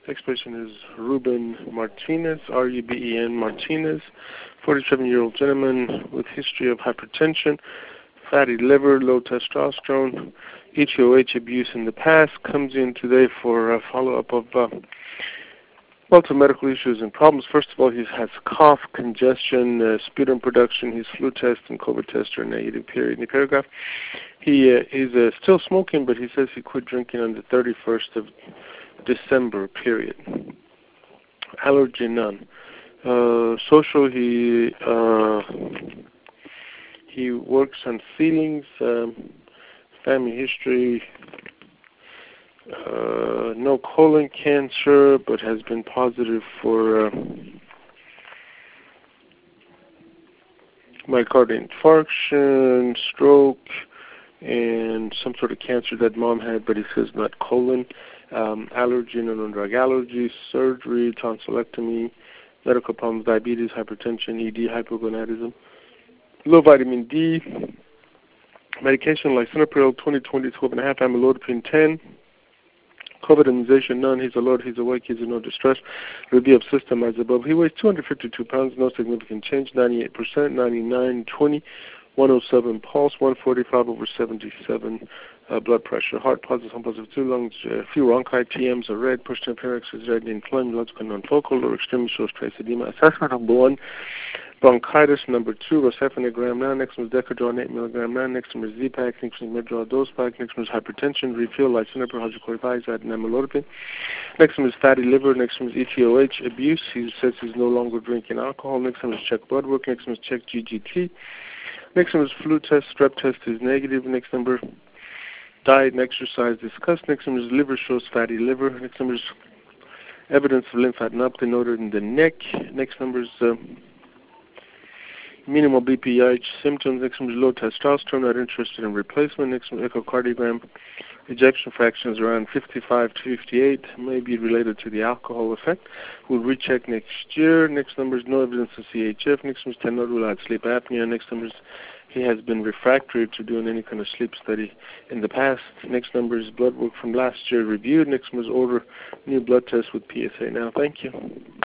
Next patient is Ruben Martinez, R-U-B-E-N Martinez, 47-year-old gentleman with history of hypertension, fatty liver, low testosterone, HOH abuse in the past, comes in today for a follow-up of multiple medical issues and problems. First of all, he has cough, congestion, sputum production. His flu test and COVID test are negative, period. In the paragraph, he is still smoking, but he says he quit drinking on the 31st of December, period. Allergy, none. Social, he works on feelings, family history, no colon cancer, but has been positive for myocardial infarction, stroke, and some sort of cancer that mom had, but he says not colon. Allergy, no drug allergy, surgery, tonsillectomy, medical problems, diabetes, hypertension, ED, hypogonadism, low vitamin D, medication lisinopril 20/20, 12.5, amlodipine 10, COVID immunization, none. He's alert, he's awake, he's in no distress. Review of system as above. He weighs 252 pounds, no significant change, 98%, 99/20, 107 pulse, 145/77 blood pressure. Heart positive, home positive, 2 lungs, few bronchi, TMs are red, push temperature is red, inflamed, lungs non-focal, lower extremity shows trace edema. Assessment number 1, bronchitis. Number 2, rosifenogram now. Next one is Decadron 8 milligram now. Next one is Z-Pack. Next one is Medrol dose pack. Next one is hypertension, refill, lisinopril, hydrochlorothiazide, and amlodipine. Next one is fatty liver. Next one is HOH abuse. He says he's no longer drinking alcohol. Next one is check blood work. Next one is check GGT. Next one is flu test. Strep test is negative. Next number, diet and exercise discussed. Next one is liver shows fatty liver. Next number is evidence of lymphadenopathy noted in the neck. Next number is minimal BPH symptoms. Next one is low testosterone, not interested in replacement. Next one, echocardiogram. Ejection fractions around 55 to 58, may be related to the alcohol effect. We'll recheck next year. Next number is no evidence of CHF. Next one is 10 rule out sleep apnea. Next number is he has been refractory to doing any kind of sleep study in the past. Next number is blood work from last year reviewed. Next one is order new blood tests with PSA now. Thank you.